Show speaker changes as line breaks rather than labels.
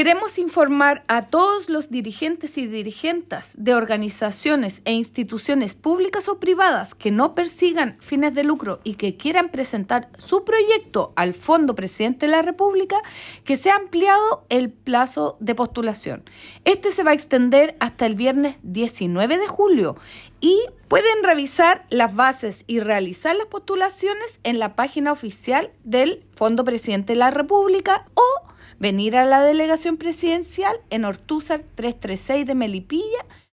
Queremos informar a todos los dirigentes y dirigentas de organizaciones e instituciones públicas o privadas que no persigan fines de lucro y que quieran presentar su proyecto al Fondo Presidente de la República que se ha ampliado el plazo de postulación. Este se va a extender hasta el viernes 19 de julio y pueden revisar las bases y realizar las postulaciones en la página oficial del Fondo Presidente de la República o venir a la delegación presidencial en Ortúzar 336 de Melipilla